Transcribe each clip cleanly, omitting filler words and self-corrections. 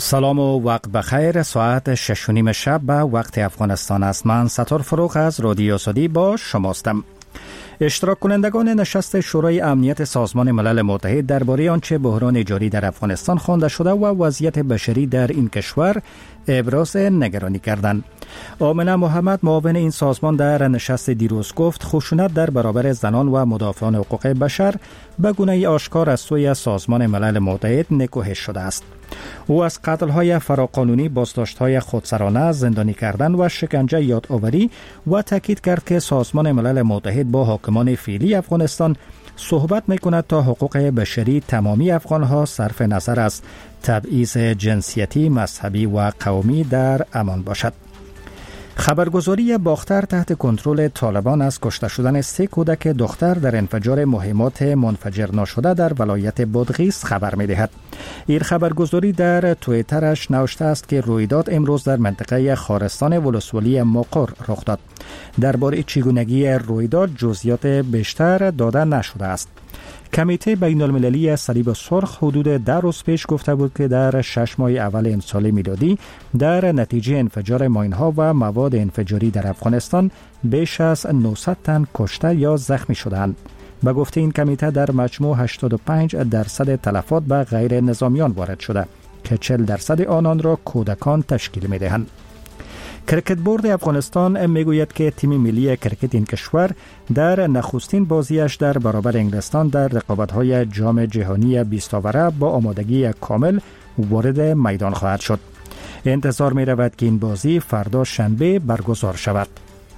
سلام و وقت بخیر. ساعت 6:30 شب به وقت افغانستان است. من ستار فروغ از رادیو سعودی با شماستم. اشتراک کنندگان نشست شورای امنیت سازمان ملل متحد درباره آنچه بحران جاری در افغانستان خوانده شده و وضعیت بشری در این کشور ابراز نگرانی کردند. آمنه محمد معاون این سازمان در نشست دیروز گفت خشونت در برابر زنان و مدافعان حقوق بشر به گونه آشکار از سوی سازمان ملل متحد نکوهش شده است. او از قتل‌های فراقانونی، بازداشت‌های خودسرانه، زندانی کردن و شکنجه یادآوری و تاکید کرد که سازمان ملل متحد با حاکمان فعلی افغانستان صحبت می‌کند تا حقوق بشری تمامی افغان‌ها صرف نظر از تبعیض جنسیتی، مذهبی و قومی در امان باشد. خبرگزاری باختر تحت کنترل طالبان از کشته شدن 3 کودک دختر در انفجار مهمات منفجر ناشده در ولایت بادغیس خبر می‌دهد. این خبرگزاری در توییترش نوشته است که رویداد امروز در منطقه خارستان ولسوالی مقر رخ داد. درباره چگونگی رویداد جزئیات بیشتر داده نشده است. کمیته بین المللی صلیب سرخ حدود 10 روز پیش گفته بود که در 6 ماه اول این سال میلادی در نتیجه انفجار ماین‌ها و مواد انفجاری در افغانستان بیش از 900 تن کشته یا زخمی شدند. به گفته این کمیته در مجموع 85% تلفات به غیر نظامیان وارد شده که 40% آنان را کودکان تشکیل می‌دهند. کرکت بورد افغانستان میگوید که تیم ملی کرکت این کشور در نخستین بازیش در برابر انگلستان در رقابت‌های جام جهانی 20 آوره با آمادگی کامل وارد میدان خواهد شد. انتظار می رود که این بازی فردا شنبه برگزار شود.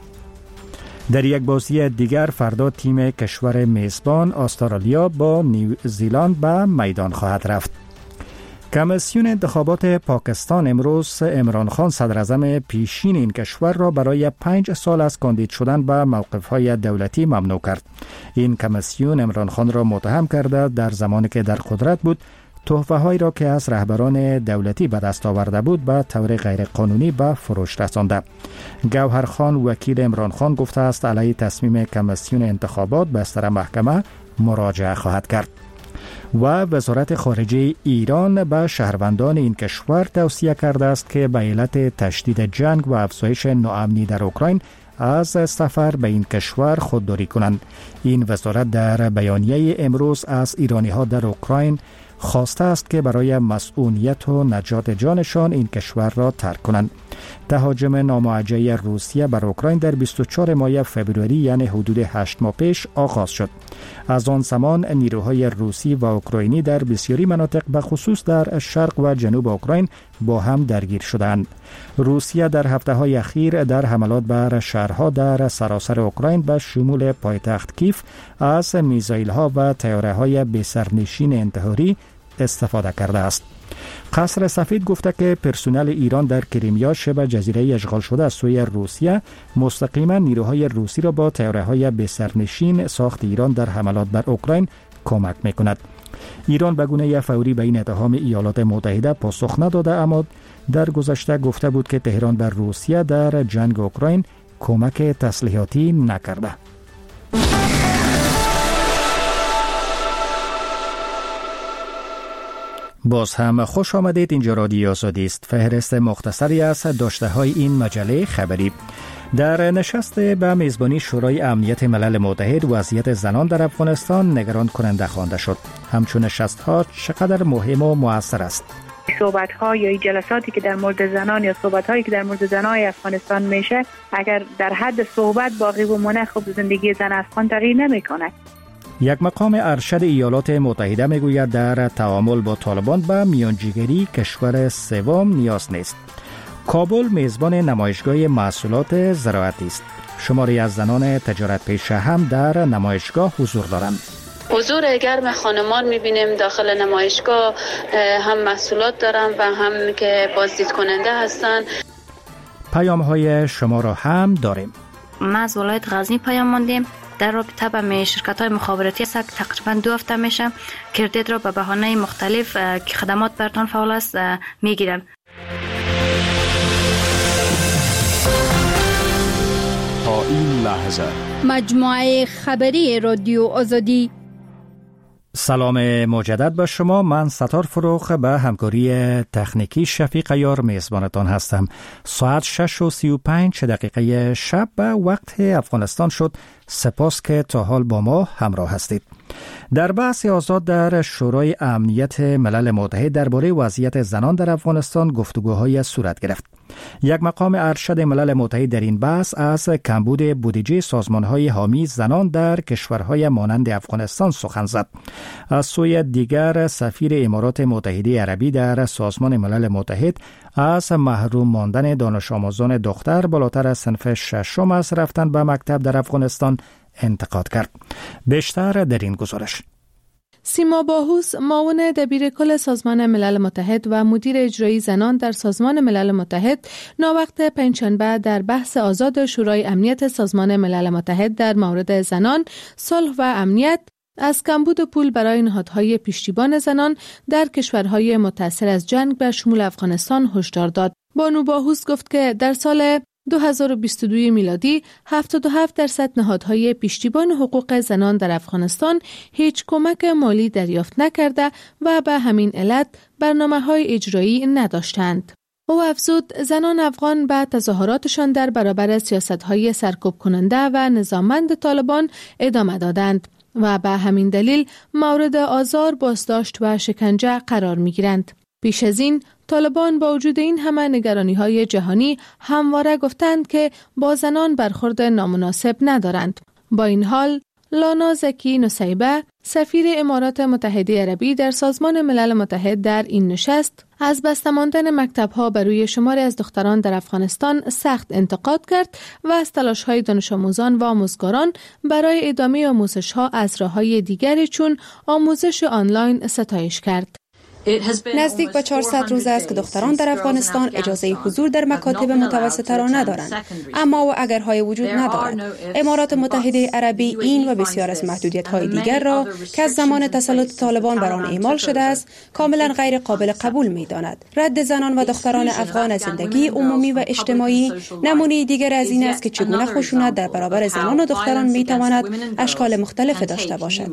در یک بازی دیگر فردا تیم کشور میزبان استرالیا با نیوزیلند به میدان خواهد رفت. کمیسیون انتخابات پاکستان امروز عمران خان صدراعظم پیشین این کشور را برای 5 سال از کاندید شدن به موقف‌های دولتی ممنوع کرد. این کمیسیون عمران خان را متهم کرده در زمانی که در قدرت بود تحفه‌هایی را که از رهبران دولتی به دست آورده بود به طور غیرقانونی به فروش رسانده. گوهر خان وکیل عمران خان گفته است علیه تصمیم کمیسیون انتخابات به سر محکمه مراجعه خواهد کرد. و وزارت خارجه ایران به شهروندان این کشور توصیه کرده است که به علت تشدید جنگ و افزایش ناامنی در اوکراین از سفر به این کشور خودداری کنند. این وزارت در بیانیه امروز از ایرانی‌ها در اوکراین خواسته است که برای مسئولیت و نجات جانشان این کشور را ترک کنند. تهاجم ناموجه روسیه بر اوکراین در 24 ماه فوریه یعنی حدود 8 ماه پیش آغاز شد. از آن زمان نیروهای روسی و اوکراینی در بسیاری مناطق به خصوص در شرق و جنوب اوکراین با هم درگیر شدند. روسیه در هفته‌های اخیر در حملات بر شهرها در سراسر اوکراین به شمول پایتخت کیف از میزایل‌ها و طیاره‌های بی‌سرنشین انتحاری استفاده کرده است. قصر سفید گفته که پرسنل ایران در کریمیا شبه جزیره اشغال شده از سوی روسیه مستقیما نیروهای روسی را با طیاره‌های بی‌سرنشین ساخت ایران در حملات بر اوکراین کمک می‌کند. ایران به گونه فوری به این اتهام ایالات متحده پاسخ نداده، اما در گذشته گفته بود که تهران بر روسیه در جنگ اوکراین کمک تسلیحاتی نکرده. باز هم خوش آمدید. اینجا رادیو آزادی است. فهرست مختصری از داشته های این مجله خبری. در نشست به میزبانی شورای امنیت ملل متحد وضعیت زنان در افغانستان نگران کننده خوانده شد. همچون نشست ها چقدر مهم و مؤثر است. صحبت ها یا جلساتی که در مورد زنان یا صحبت هایی که در مورد زنای افغانستان میشه اگر در حد صحبت باقی بمونه خب زندگی زن افغان تغییر نمیکنه. یک مقام ارشد ایالات متحده میگوید در تعامل با طالبان به میانجیگری کشور سوم نیاز نیست. کابل میزبان نمایشگاه محصولات زراعتی است. شماری از زنان تجارت پیشه هم در نمایشگاه حضور دارند. حضور گرم خانمان میبینیم داخل نمایشگاه، هم محصولات دارن و هم که بازدید کننده هستن. پیام های شما را هم داریم. ما از ولایت غزنی پیام ماندیم. در رابطه با شرکت‌های مخابراتی تقریبا 2 هفته میشه کردیت را به بهانه مختلف که خدمات برتان فعال است میگیرن. تا این لحظه مجموعه خبری رادیو آزادی. سلام مجدد به شما. من ستار فروغ به همکاری تکنیکی شفیق عیار میزبانتان هستم. ساعت 6:35 شب به وقت افغانستان شد. سپاس که تا حال با ما همراه هستید. در بحث آزاد در شورای امنیت ملل متحد درباره وضعیت زنان در افغانستان گفتگوهای صورت گرفت. یک مقام ارشد ملل متحد در این بحث از کمبود بودجه سازمان‌های حامی زنان در کشورهای مانند افغانستان سخن زد. از سوی دیگر سفیر امارات متحده عربی در سازمان ملل متحد از محروم ماندن دانش آموزان دختر بالاتر از صنف ششم از رفتن به مکتب در افغانستان انتقاد کرد. بیشتر در این گزارش. سیما باهوس، معاون دبیر کل سازمان ملل متحد و مدیر اجرایی زنان در سازمان ملل متحد، ناوقت پنجشنبه در بحث آزاد شورای امنیت سازمان ملل متحد در مورد زنان، صلح و امنیت از کمبود پول برای نهادهای پشتیبان زنان در کشورهای متاثر از جنگ به شمول افغانستان هشدار داد. بانو باهوس گفت که در سال 2022 میلادی 77% نهادهای پشتیبان حقوق زنان در افغانستان هیچ کمک مالی دریافت نکرده و به همین علت برنامه‌های اجرایی نداشتند. او افزود زنان افغان به تظاهراتشان در برابر سیاست‌های سرکوب کننده و نظاممند طالبان ادامه دادند و به همین دلیل مورد آزار، بازداشت و شکنجه قرار می‌گیرند. پیش از این طالبان با وجود این همه نگرانی‌های جهانی همواره گفتند که با زنان برخورد نامناسب ندارند. با این حال لانا زکی نصیبه، سفیر امارات متحده عربی در سازمان ملل متحد در این نشست از بسته ماندن مکتب‌ها بر روی شماری از دختران در افغانستان سخت انتقاد کرد و از تلاش‌های دانش آموزان و آموزگاران برای ادامه آموزش‌ها از راه‌های دیگری چون آموزش آنلاین ستایش کرد. نزدیک به 400 روز است که دختران در افغانستان اجازه حضور در مکاتب متوسطه را ندارند، اما و اگرهای وجود ندارد. امارات متحده عربی این و بسیار از محدودیت‌های دیگر را که از زمان تسلط طالبان بر آن اعمال شده است کاملا غیر قابل قبول می‌داند. رد زنان و دختران افغان از زندگی عمومی و اجتماعی نمونه دیگر از این است که چگونه خشونت در برابر زنان و دختران می‌تواند اشکال مختلف داشته باشد.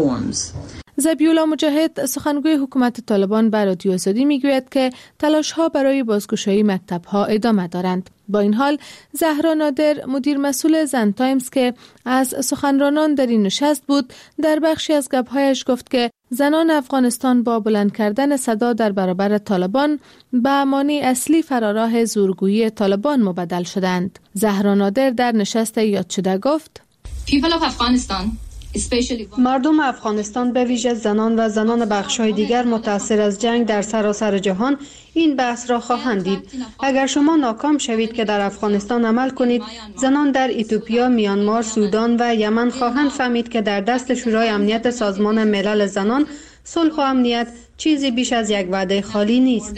ذبیحالله مجاهد، سخنگوی حکومت طالبان به رادیو آزادی میگوید که تلاش‌ها برای بازگشایی مکتب‌ها ادامه دارند. با این حال زهرا نادر، مدیر مسئول زن تایمز که از سخنرانان در این نشست بود، در بخشی از گپ‌هایش گفت که زنان افغانستان با بلند کردن صدا در برابر طالبان به مانع اصلی فراراه زورگویی طالبان مبدل شدند. زهرا نادر در نشست یاد شده گفت: مردم افغانستان به ویژه زنان و زنان بخش‌های دیگر متأثر از جنگ در سراسر جهان این بحث را خواهند دید. اگر شما ناکام شوید که در افغانستان عمل کنید، زنان در اتیوپیا، میانمار، سودان و یمن خواهند فهمید که در دست شورای امنیت سازمان ملل زنان صلح و امنیت چیزی بیش از یک وعده خالی نیست.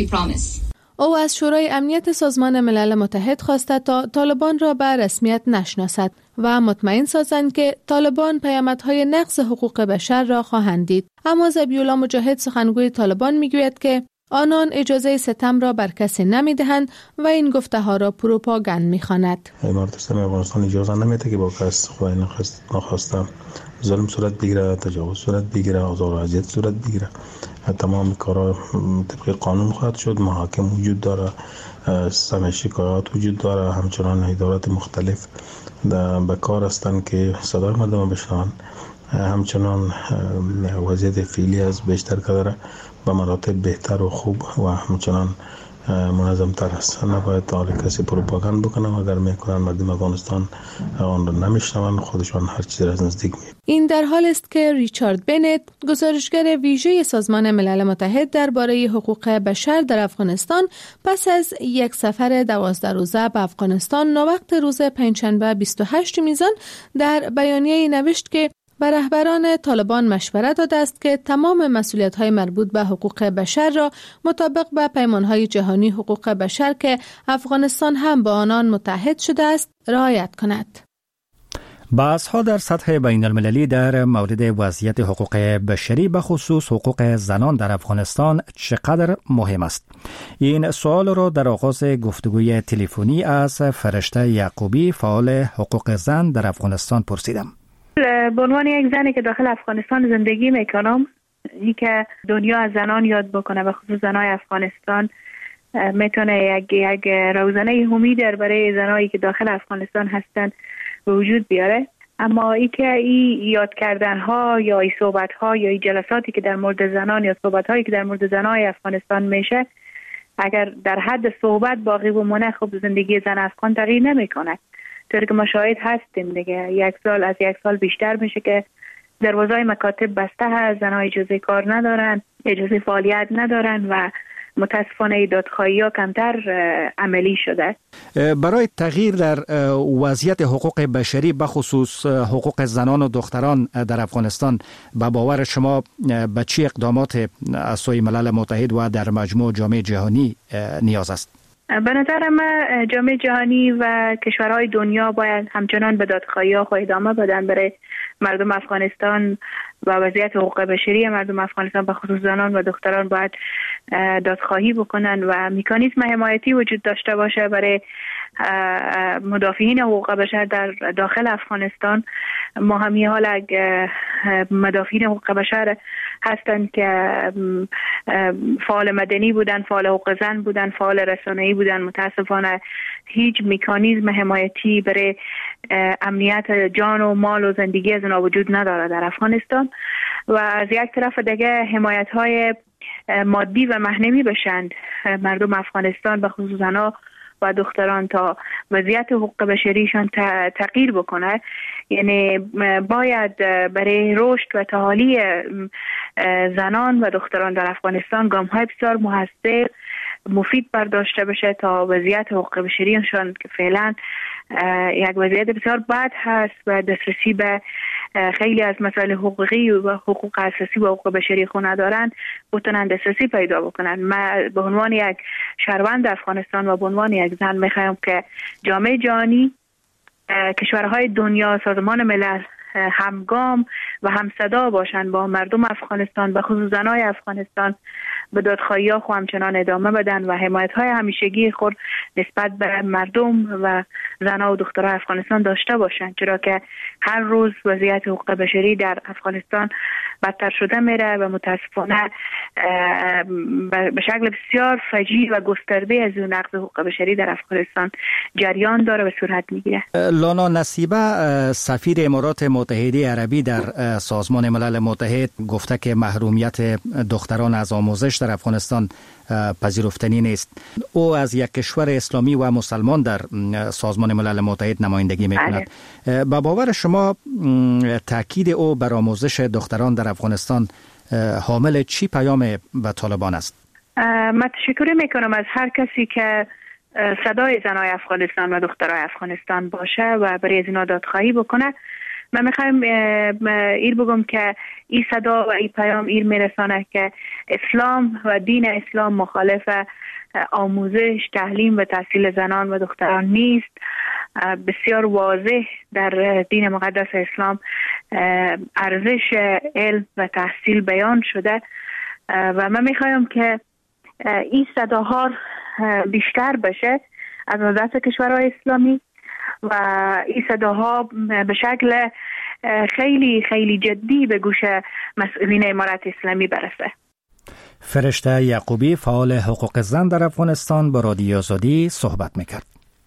او از شورای امنیت سازمان ملل متحد خواسته تا طالبان را به رسمیت نشناسد و مطمئن سازند که طالبان پیامدهای نقض حقوق بشر را خواهند دید. اما ذبیحالله مجاهد، سخنگوی طالبان، میگوید که آنان اجازه ستم را بر کسی نمیدهند و این گفته ها را پروپاگاند میخواند. امارات اسلامی افغانستان اجازه نمیده که با کس خدای نخواسته ظلم صورت بگیره، تجاوز صورت بگیره، آزار و اذیت صورت بگیره. تمام کارا طبق قانون خواهد شد. محاکم وجود داره، سم شکایات وجود داره، همچنان ادارات مختلف به کار هستند که صدای مردم بشنوند. همچنان وضعیت فعلی از بیشتر کرداره به مراتب بهتر و خوب و همچنان منظم تر است. نباید حال کسی پروپاگاند بکنه و اگر میکنن مردم افغانستان آن را نمیشنون، خودشان هر چیزی را از نزدیک میبینند. این در حال است که ریچارد بنت، گزارشگر ویژه سازمان ملل متحد درباره حقوق بشر در افغانستان، پس از یک سفر 12 روزه به افغانستان ناوقت روز پنجشنبه 28 میزان در بیانیه‌ای نوشت که به رهبران طالبان مشورت داده است که تمام مسئولیت‌های مربوط به حقوق بشر را مطابق با پیمان‌های جهانی حقوق بشر که افغانستان هم با آنان متحد شده است رعایت کند. بحث‌ها در سطح بین المللی در مورد وضعیت حقوق بشری به خصوص حقوق زنان در افغانستان چقدر مهم است؟ این سوال را در آغاز گفتگوی تلفنی از فرشته یعقوبی، فعال حقوق زن در افغانستان پرسیدم. به عنوان یک زنی که داخل افغانستان زندگی میکنم، این که دنیا از زنان یاد بکنه و خصوص زنای افغانستان میتونه یک روزنه امید برای زنایی که داخل افغانستان هستن به وجود بیاره. اما ای که این یاد کردن ها یا این صحبت ها یا این جلساتی که در مورد زنان یا صحبت هایی که در مورد زنای افغانستان میشه، اگر در حد صحبت باقی بمونه، خب زندگی زن افغان تغییر نمیکنه. طوری که ما شاهد هستیم دیگه، یک سال بیشتر میشه که دروازهای مکاتب بسته هست، زنها اجازه کار ندارن، اجازه فعالیت ندارن و متاسفانه دادخواهی ها کمتر عملی شده. برای تغییر در وضعیت حقوق بشری بخصوص حقوق زنان و دختران در افغانستان، به باور شما به چه اقدامات از سوی ملل متحد و در مجموع جامعه جهانی نیاز است؟ به نظر من جامعه جهانی و کشورهای دنیا باید همچنان به دادخواهی ها ادامه بدن برای مردم افغانستان و وضعیت حقوق بشری مردم افغانستان به خصوص زنان و دختران باید دادخواهی بکنن و مکانیزم حمایتی وجود داشته باشه برای مدافعین حقوق بشر در داخل افغانستان. ما همی حال مدافعین حقوق بشر هستند که فعال مدنی بودن، فعال حقوق زن بودن، فعال رسانه‌ای بودن. متاسفانه هیچ مکانیزم حمایتی برای امنیت جان و مال و زندگی از اونا وجود نداره در افغانستان و از یک طرف دیگه حمایت‌های مادی و مهنوی بشند مردم افغانستان به خصوص زنها و دختران تا وضعیت حقوق بشریشان تغییر بکنه. یعنی باید برای رشد و تعالی زنان و دختران در افغانستان گام‌های بسیار موثر مفید برداشته بشه تا وضعیت حقوق بشریشان که فعلا یک وضعیت بسیار بد هست و دسترسی به خیلی از مسائل حقوقی و حقوق اساسی و حقوق بشری خو ندارن، بتونن دسترسی پیدا بکنن. من به عنوان یک شهروند افغانستان و به عنوان یک زن میخوایم که جامعه جهانی، کشورهای دنیا، سازمان ملل همگام و همصدا باشند با مردم افغانستان، به خصوص زنای افغانستان، به دادخواهی‌ها خو همچنان ادامه بدن و حمایت‌های همیشگی خود نسبت به مردم و زنها و دخترای افغانستان داشته باشند، چرا که هر روز وضعیت حقوق بشری در افغانستان بدتر شده میره و متاسفانه به شکل بسیار فجیع و گسترده از اون نقض حقوق بشری در افغانستان جریان داره و صورت میگیره. لانا نصیبه، سفیر امارات متحده عربی در سازمان ملل متحد، گفته که محرومیت دختران از آموزش در افغانستان پذیرفتنی نیست. او از یک کشور اسلامی و مسلمان در سازمان ملل متحد نمایندگی میکند. به باور شما تاکید او بر آموزش دختران در افغانستان حامل چی پیام به طالبان است؟ من تشکر میکنم از هر کسی که صدای زنای افغانستان و دخترای افغانستان باشه و برای از اینا دادخواهی بکنه. من میخوایم ایر بگم که این صدا و این پیام ایر میرسانه که اسلام و دین اسلام مخالف آموزش، تعلیم و تحصیل زنان و دختران نیست. بسیار واضح در دین مقدس اسلام ارزش علم و تحصیل بیان شده و من میخوایم که این صداها بیشتر بشه از وزارت کشورهای اسلامی و این صداها به شکل خیلی خیلی جدی به گوش مسئولین امارت اسلامی برسه. فرشته یعقوبی، فعال حقوق زن در افغانستان، با رادیو آزادی صحبت میکرد.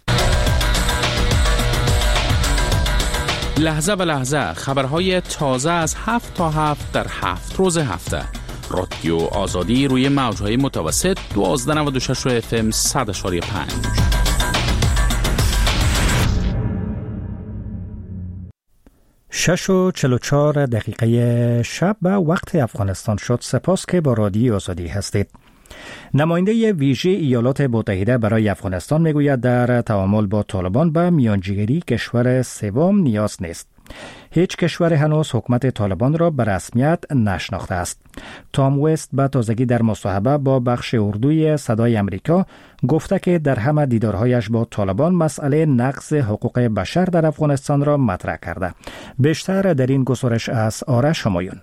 لحظه به لحظه خبرهای تازه از 7 تا 7 در 7 روز هفته. رادیو آزادی روی موجهای متوسط 1296 FM 100.5. 6:44 شب به وقت افغانستان شد. سپاس که با رادیو آزادی هستید. نماینده ویژه ایالات متحده برای افغانستان میگوید در تعامل با طالبان به میانجیگری کشور سوم نیاز نیست. هیچ کشور هنوز حکومت طالبان را به رسمیت نشناخته است. تام وست به تازگی در مصاحبه با بخش اردوی صدای امریکا گفته که در همه دیدارهایش با طالبان مسئله نقض حقوق بشر در افغانستان را مطرح کرده. بیشتر در این گزارش از آرش همایون.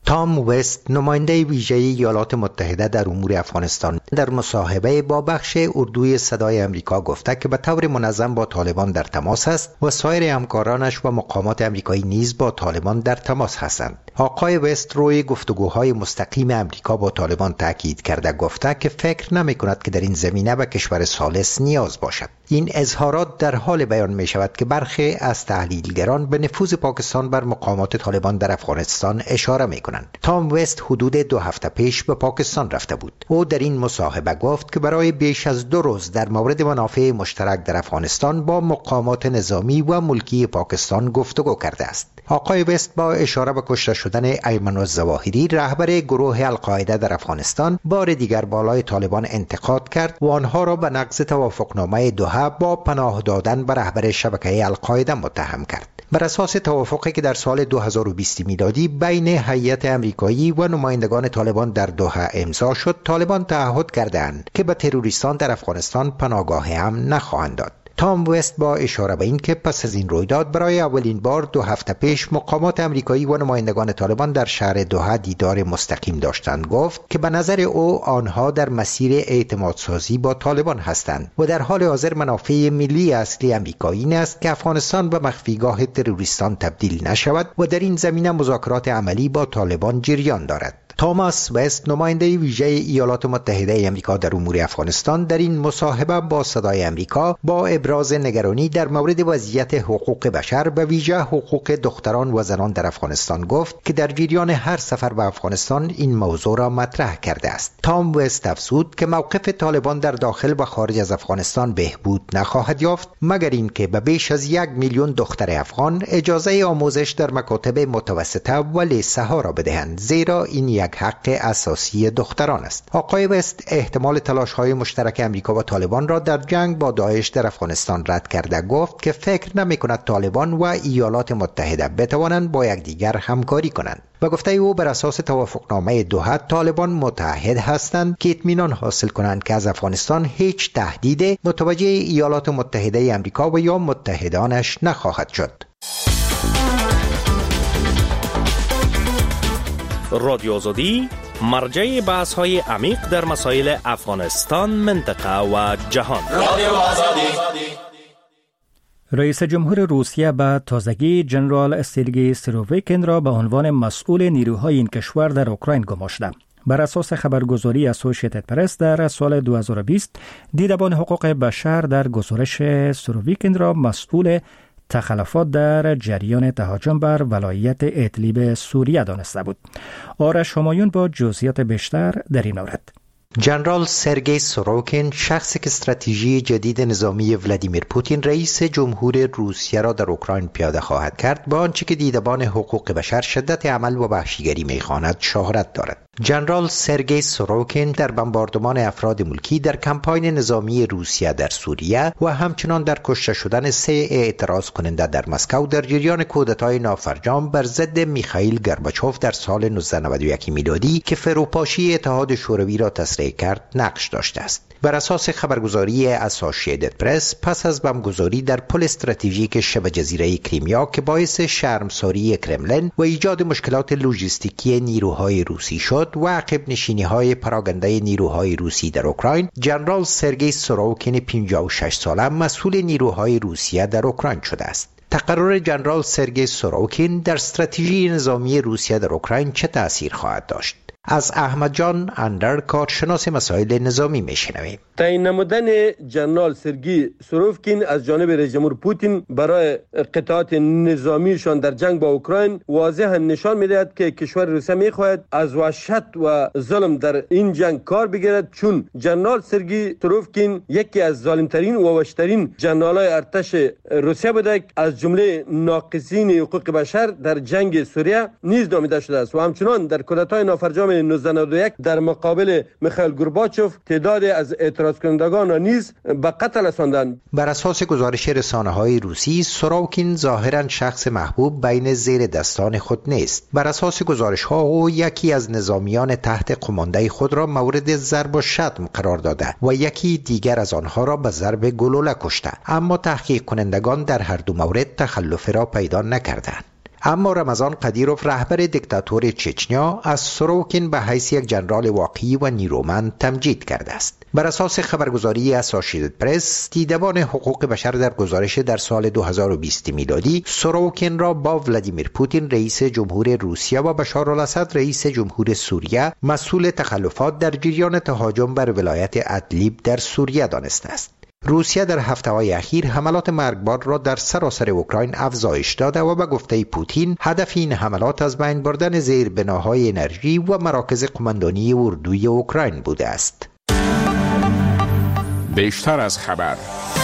تام وست نماینده ویژه ایالات متحده در امور افغانستان در مصاحبه با بخش اردوی صدای امریکا گفته که به طور منظم با طالبان در تماس است و سایر همکارانش و مقامات امریکایی نیز با طالبان در تماس هستند. آقای وست روی گفتگوهای مستقیم امریکا با طالبان تاکید کرده گفته که فکر نمی‌کند که در این زمینه به کشور ثالث نیاز باشد. این اظهارات در حال بیان می شود که برخی از تحلیلگران به نفوذ پاکستان بر مقامات طالبان در افغانستان اشاره می کنند. تام وست حدود 2 هفته پیش به پاکستان رفته بود. او در این مصاحبه گفت که برای بیش از 2 روز در مورد منافع مشترک در افغانستان با مقامات نظامی و ملکی پاکستان گفتگو کرده است. آقای وست با اشاره به کشته شدن ایمن الظواهری رهبر گروه القاعده در افغانستان بار دیگر بالای طالبان انتقاد کرد و آنها را به نقض توافقنامه دوحه با پناه دادن به رهبر شبکه القاعده متهم کرد. بر اساس توافقی که در سال 2020 میلادی بین هیئت امریکایی و نمایندگان طالبان در دوحه امضا شد، طالبان تعهد کردند که به تروریستان در افغانستان پناهگاه هم نخواهند داد. تام وست با اشاره به این که پس از این رویداد برای اولین بار 2 هفته پیش مقامات امریکایی و نمایندگان طالبان در شهر دوحه دیدار مستقیم داشتند گفت که به نظر او آنها در مسیر اعتمادسازی با طالبان هستند و در حال حاضر منافع ملی اصلی امریکایی این است که افغانستان به مخفیگاه تروریستان تبدیل نشود و در این زمینه مذاکرات عملی با طالبان جریان دارد. توماس وست نماینده ویژه ایالات متحده آمریکا در امور افغانستان در این مصاحبه با صدای آمریکا با ابراز نگرانی در مورد وضعیت حقوق بشر به ویژه حقوق دختران و زنان در افغانستان گفت که در جریان هر سفر به افغانستان این موضوع را مطرح کرده است. تام وست افزود که موقف طالبان در داخل و خارج از افغانستان بهبود نخواهد یافت مگر اینکه به بیش از 1 میلیون دختر افغان اجازه آموزش در مکاتب متوسطه و لیسه ها را بدهند، زیرا این یک حق اساسی دختران است. آقای وست احتمال تلاش‌های مشترک امریکا و طالبان را در جنگ با داعش در افغانستان رد کرده گفت که فکر نمی‌کند طالبان و ایالات متحده بتوانند با یکدیگر همکاری کنند. و گفته او بر اساس توافقنامه دوحه طالبان متحد هستند که اطمینان حاصل کنند که از افغانستان هیچ تهدید متوجه ایالات متحده آمریکا و یا متحدانش نخواهد شد. رادیو آزادی مرجع بحث‌های عمیق در مسائل افغانستان، منطقه و جهان. رادیو آزادی. رئیس جمهور روسیه به تازگی جنرال سرگئی سرویکین را به عنوان مسئول نیروهای این کشور در اوکراین گماشته. بر اساس خبرگزاری اسوسییتد پرس در سال 2020 دیدبان حقوق بشر در گزارش سرویکین را مسئول تخلفات در جریان تهاجم بر ولایت ادلیب سوریه دانسته بود. آرش همایون با جزئیات بیشتر در این مورد. جنرال سرگئی سروکین شخصی که استراتژی جدید نظامی ولادیمیر پوتین رئیس جمهور روسیه را در اوکراین پیاده خواهد کرد، با آنچه که دیدبان حقوق بشر شدت عمل و وحشیگری می‌خواند شهرت دارد. جنرال سرگئی سروکین در بمباردمان افراد ملکی در کمپاین نظامی روسیه در سوریه و همچنان در کشته شدن 3 اعتراض کننده در مسکو در جریان کودتای نافرجام بر ضد میخائیل گورباچوف در سال 1991 میلادی که فروپاشی اتحاد شوروی را تسریع کرد نقش داشته است. بر اساس خبرگزاری اسوسییتد پرس پس از بمبگذاری در پل استراتژیک شبه جزیره کریمیا که باعث شرمساری کرملین و ایجاد مشکلات لوجستیکی نیروهای روسی شد و عقب نشینی‌های پراگنده نیروهای روسی در اوکراین، جنرال سرگئی سروکین 56 ساله مسئول نیروهای روسیه در اوکراین شده است. تقرر جنرال سرگئی سروکین در استراتژی نظامی روسیه در اوکراین چه تأثیر خواهد داشت؟ از احمد جان اندر، کارشناس مسائل نظامی میشنویم. تعیین نمودن جنرال سرگئی سروکین از جانب رئیس جمهور پوتین برای قطعات نظامیشان در جنگ با اوکراین واضحا نشان میدهد که کشور روسیه میخواهد از وحشت و ظلم در این جنگ کار بگیرد، چون جنرال سرگئی سروکین یکی از ظالمترین و وحشترین جنرالای ارتش روسیه بوده، از جمله ناقضین حقوق بشر در جنگ سوریه نیز نامیده شده است و همچنان در کودتای نافرجام 1991 در مقابل میخائیل گورباچوف تعدادی از اعتراض کنندگان را نیز به قتل رساندند. بر اساس گزارش رسانه‌های روسی، سروکین ظاهراً شخص محبوب بین زیر دستان خود نیست. بر اساس گزارش‌ها او یکی از نظامیان تحت قمانده خود را مورد ضرب و شتم قرار داده و یکی دیگر از آنها را به ضرب گلوله کشته، اما تحقیق کنندگان در هر دو مورد تخلف را پیدا نکردند. اما رمضان قدیروف رهبر دیکتاتوری چچنیا از سوروکین به حیث یک جنرال واقعی و نیرومند تمجید کرده است. بر اساس خبرگزاری اسوسییتد پرس، دیدبان حقوق بشر در گزارش در سال 2020 میلادی سوروکین را با ولادیمیر پوتین رئیس جمهور روسیه و بشارالاسد رئیس جمهور سوریه مسئول تخلفات در جریان تهاجم بر ولایت ادلیب در سوریه دانسته است. روسیه در هفته‌های اخیر حملات مرگبار را در سراسر اوکراین افزایش داده و به گفته پوتین هدف این حملات از بین بردن زیربناهای انرژی و مراکز قماندانی اردوی اوکراین بوده است. بیشتر از خبر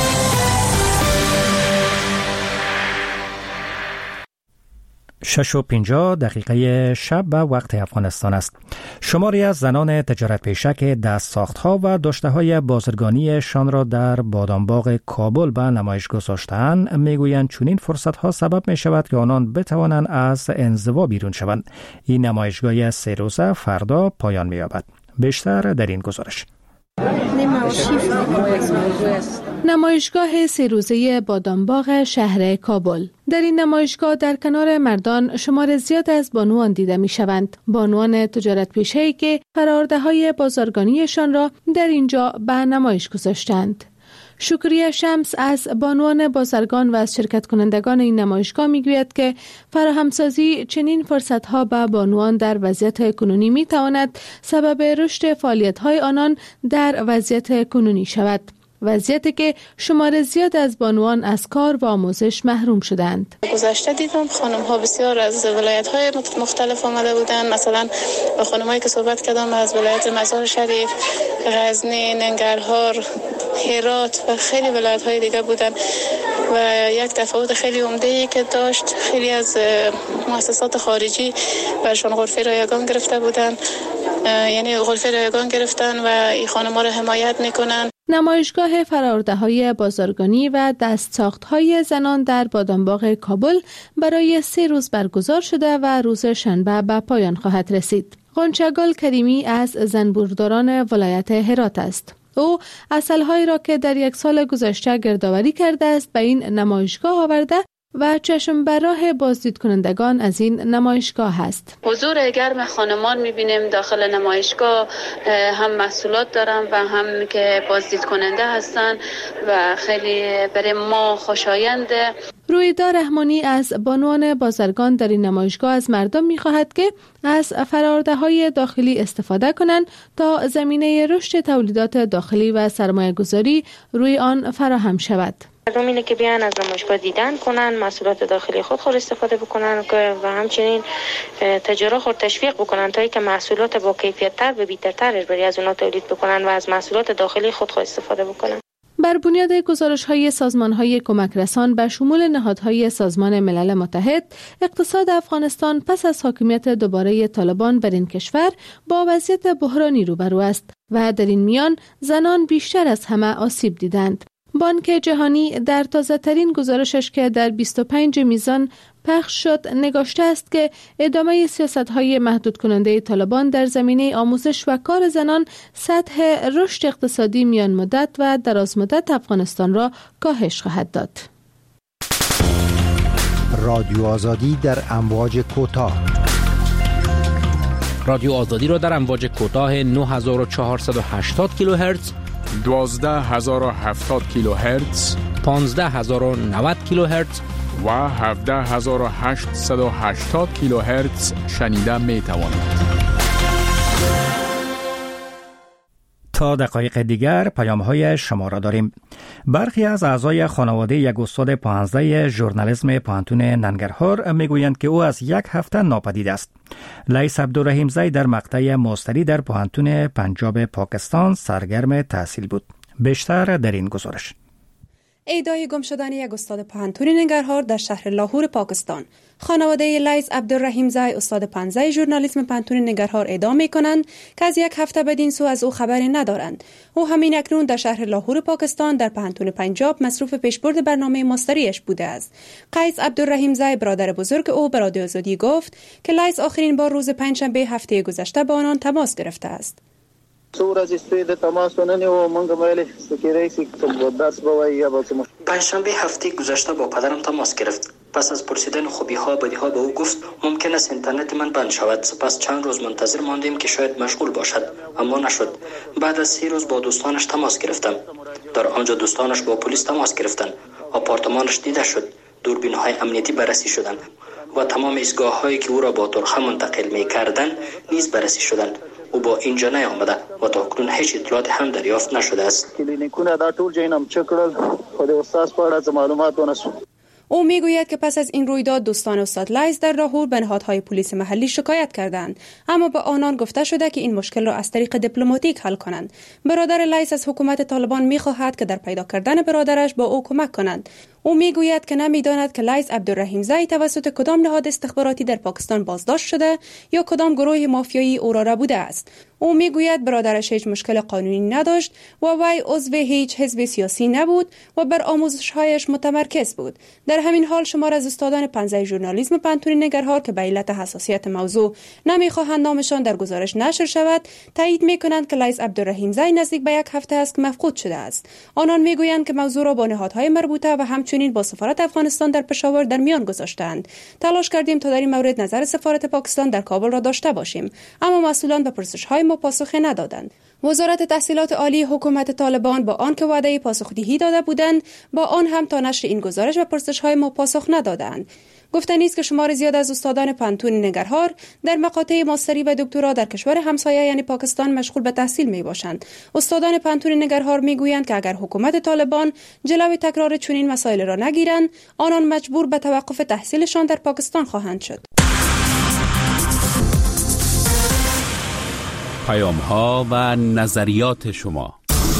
6:50 شب به وقت افغانستان است. شماری از زنان تجارت پیشه که دستساخت‌ها و داشته‌های بازرگانیشان را در بادامباغ کابل به نمایش گذاشته‌اند میگویند چنین فرصت‌ها سبب می‌شود که آنان بتوانند از انزوا بیرون شوند. این نمایشگاه 3 روزه فردا پایان می‌یابد. بیشتر در این گزارش. نمایشگاه 3 روزه بادامباغ شهر کابل. در این نمایشگاه در کنار مردان شمار زیاد از بانوان دیده می شوند. بانوان تجارت پیشه‌ای که فرآورده‌های بازرگانیشان را در اینجا به نمایش گذاشتند. شکریه شمس از بانوان بازرگان و از شرکت کنندگان این نمایشگاه میگوید که فراهمسازی چنین فرصت‌ها به بانوان در وضعیت کنونی میتواند سبب رشد فعالیت‌های آنان در وضعیت کنونی شود. وضعیتی که شمار زیاد از بانوان از کار و آموزش محروم شدند. گذشته دیدم خانم‌ها بسیار از ولایت‌های مختلف آمده بودند. مثلا با خانم‌هایی که صحبت کردم از ولایت مزار شریف، غزنی، ننگرهار، هرات و خیلی ولایت‌های دیگه بودن و یک تفاوت خیلی عمده‌ای که داشت، خیلی از مؤسسات خارجی برشان غرفه رایگان گرفته بودن، یعنی غرفه رایگان گرفتن و این خانم‌ها را حمایت می‌کنن. نمایشگاه فرآورده‌های بازرگانی و دستساخت‌های زنان در بادامباغ کابل برای 3 روز برگزار شده و روز شنبه به پایان خواهد رسید. غنچه‌گل کریمی از زنبورداران ولایت هرات است. او اصل‌هایی را که در 1 سال گذشته گردآوری کرده است به این نمایشگاه آورده و چشم بر راه بازدید کنندگان از این نمایشگاه است. حضور گرم خانمان می‌بینیم داخل نمایشگاه، هم محصولات دارن و هم که بازدید کننده هستن و خیلی برای ما خوشاینده. رویدا رحمانی از بانوان بازرگان در این نمایشگاه از مردم می‌خواهد که از فرآورده‌های داخلی استفاده کنند تا زمینه رشد تولیدات داخلی و سرمایه‌گذاری روی آن فراهم شود. مردم اینه که بیان از نمایشگاه دیدن کنن، محصولات داخلی خود استفاده بکنن و همچنین تجارت خود تشویق بکنن تا اینکه محصولات با کیفیت تر و بهترتر برای از اونها تولید بکنن و از محصولات داخلی خود استفاده بکنن. بر بنیاد گزارش‌های سازمان‌های کمک رسان به شمول نهادهای سازمان ملل متحد، اقتصاد افغانستان پس از حاکمیت دوباره طالبان بر این کشور با وضعیت بحرانی روبرو است و در این میان زنان بیشتر از همه آسیب دیدند. بانک جهانی در تازه‌ترین گزارشش که در 25 میزان پخش شد نگاشته است که ادامه سیاست‌های محدود کننده طالبان در زمینه آموزش و کار زنان سطح رشد اقتصادی میان مدت و دراز مدت افغانستان را کاهش خواهد داد. رادیو آزادی در امواج کوتاه. رادیو آزادی را در امواج کوتاه 9480 کیلوهرتز، 12070 کیلوهرتز، 15090 کیلوهرتز و 17880 کیلوهرتز شنیده می توانید. تا دقایق دیگر پیام‌های شما را داریم. برخی از اعضای خانواده یک استاد 15 ژورنالیسم پوهنتون ننگرهار میگویند که او از 1 هفته ناپدید است. لیث عبدالرحیمزی در مقطع ماستری در پوهنتون پنجاب پاکستان سرگرم تحصیل بود. بیشتر در این گزارش. ادعای گم شدن یک استاد پوهنتون ننگرهار در شهر لاهور پاکستان. خانواده لیث عبدالرحیمزی استاد 15 ژورنالیسم پوهنتون ننگرهار ادعا می‌کنند که از 1 هفته بدین سو از او خبری ندارند. او همین اکنون در شهر لاهور پاکستان در پوهنتون پنجاب مصروف پیشبرد برنامه ماستریش بوده است. قیس عبدالرحیمزی برادر بزرگ او به رادیو آزادی گفت که لیث آخرین بار روز پنجشنبه هفته گذشته با آنان تماس گرفته است. پنجشنبه هفته گذشته با پدرم تماس گرفت. پس از پرسیدن خوبی ها بدی ها به او گفت ممکن است اینترنت من بند شود. سپس چند روز منتظر ماندیم که شاید مشغول باشد، اما نشد. بعد از 3 روز با دوستانش تماس گرفتم. در آنجا دوستانش با پلیس تماس گرفتند. آپارتمانش دیده شد. دوربین‌های امنیتی بررسی شدند و تمام ایستگاه‌هایی که او را با ترخه منتقل می‌کردند نیز بررسی شدند. او با اینجا نیامده و تا کنون هیچ اطلاعات هم دریافت نشده است. کلینیکونه دا ټول جینم چکړل خو د استاد په اړه معلومات ونشو. او میگوید که پس از این رویداد دوستان استاد لایز در لاهور به نهادهای پلیس محلی شکایت کردند، اما به آنان گفته شده که این مشکل را از طریق دیپلماتیک حل کنند. برادر لایز از حکومت طالبان میخواهد که در پیدا کردن برادرش با او کمک کنند. او میگوید که نمیداند که لایز عبدالرحیم زی توسط کدام نهاد استخباراتی در پاکستان بازداشت شده یا کدام گروه مافیایی او را ربوده است. او میگوید برادرش هیچ مشکل قانونی نداشت و وی عضو هیچ حزب سیاسی نبود و بر آموزش‌هایش متمرکز بود. در همین حال شمار از استادان پنزه ژورنالیسم پنتون نگرهار که به علت حساسیت موضوع نمیخواهند نامشان در گزارش نشر شود، تایید میکنند که لایز عبدالرحیم زی نزدیک به 1 هفته است که مفقود شده است. آنان میگویند که موضوع را با نهادهای مربوطه و همچنین با سفارت افغانستان در پشاور در میان گذاشتند. تلاش کردیم تا در این مورد نظر سفارت پاکستان در کابل را داشته باشیم، اما مسئولان به پرسش‌های ما پاسخ ندادند. وزارت تحصیلات عالی حکومت طالبان با آنکه وعده پاسخدهی داده بودند، با آن هم تا نشر این گزارش و پرسش‌های ما پاسخ ندادند. گفتنی است که شمار زیاد از استادان پنتون نگرهار در مقاطع ماستری و دکترا در کشور همسایه یعنی پاکستان مشغول به تحصیل می باشند. استادان پنتون نگرهار می گویند که اگر حکومت طالبان جلوی تکرار چنین مسائل را نگیرند، آنان مجبور به توقف تحصیلشان در پاکستان خواهند شد. پیام‌ها و نظریات شما.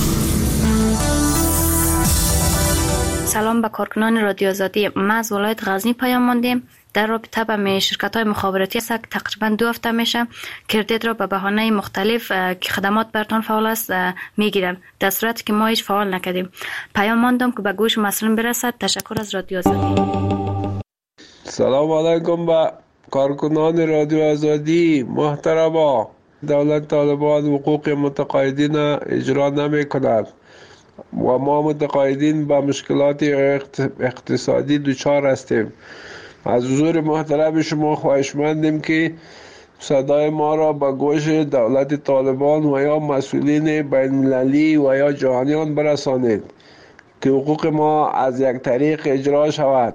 سلام به کارکنان رادیو آزادی. ما از ولایت غزنی پیام ماندیم در رابطه با شرکت‌های مخابراتی سگ تقریبا 2 هفته میشه کردیت را به بهانه مختلف که خدمات برتان فعال است میگیرن، در صورتی که ما هیچ فعال نکردیم. پیام ماندم که به گوش مسئولین برسد. تشکر از رادیو آزادی. سلام علیکم به کارکنان رادیو آزادی. محترما، دولت طالبان حقوق متقاعدین اجرا نمی کند و ما متقاعدین با مشکلات اقتصادی دچار هستیم. از حضور محترم شما خواهشمندیم که صدای ما را به گوش دولت طالبان و یا مسئولین بین المللی و یا جهانیان برسانید که حقوق ما از یک طریق اجرا شود.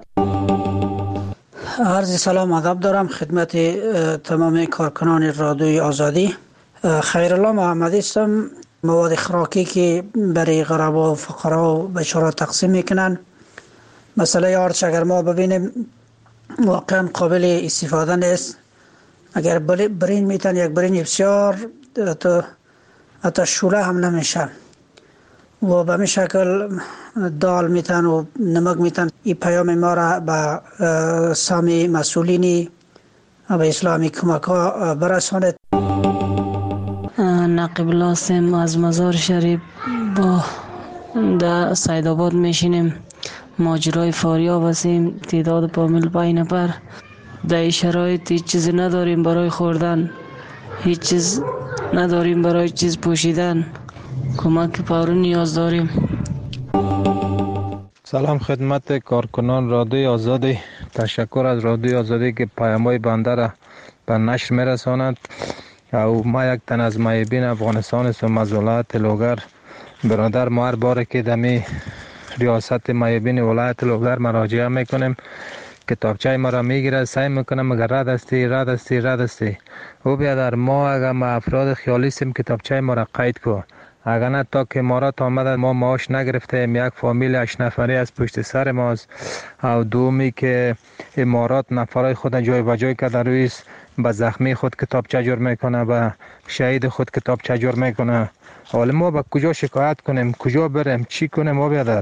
عرض سلام ادب دارم خدمت تمام کارکنان رادیوی آزادی. خیرالله محمدی هستم. مواد خوراکی که برای غربا و فقرا و بچه‌ها تقسیم میکنن، مسئله آرچ اگر ما ببینیم واقعا قابل استفاده نیست. اگر برین میتن یک برین بسیار حتی شوله هم نمیشه و به این شکل دال میتن و نمک میتن. این پیام ما را به سامی مسئولینی به اسلامی کمک ها برساند. نقیب لاسم از مزار شریف با در سیدآباد میشینیم. ماجرای فاریاب هستیم. تعداد کامل 5 نفر. در این شرایط هیچ چیزی نداریم برای خوردن، هیچ چیز نداریم برای چیز پوشیدن. کمک فوری نیاز داریم. سلام خدمت کارکنان رادیو آزادی. تشکر از رادیو آزادی که پیام‌های بنده را به نشر میرساند. او ما یک تن از معیبین افغانستان هستم از ولایت لوگر. برادر ما هر باره که دمی ریاست معیبین ولایت لوگر مراجعه میکنیم، کتابچه ما را میگیره، سعی میکنم اگر رد استی او بیادر ما اگر ما افراد خیالی هستیم کتابچه ما را قید کو. اگر نه تا که امارات آمده ما معاش نگرفتیم. یک فامیل 8 نفری از پشت سر ماست. او دومی که امارات نفرای خود جای و جای کرده رویست، به زخمی خود کتابچه جور میکنه، به شهید خود کتابچه جور میکنه. حالا ما به کجا شکایت کنیم، کجا بریم، چی کنیم؟ ما بیادر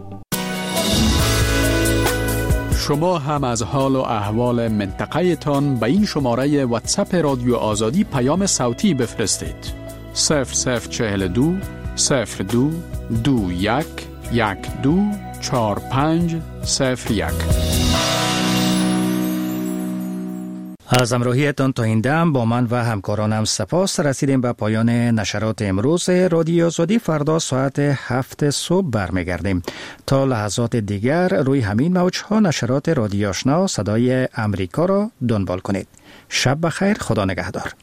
شما هم از حال و احوال منطقه تان به این شماره واتساپ رادیو آزادی پیام صوتی بفرستید. 0042 02 21 12 45 01. از همراهیتان تا این دم با من و همکارانم سپاس. رسیدیم به پایان نشرات امروز رادیو آزادی. فردا ساعت 7 صبح برمیگردیم. تا لحظات دیگر روی همین موج‌ها نشرات رادیو آشنا صدای امریکا را دنبال کنید. شب بخیر. خدا نگهدار.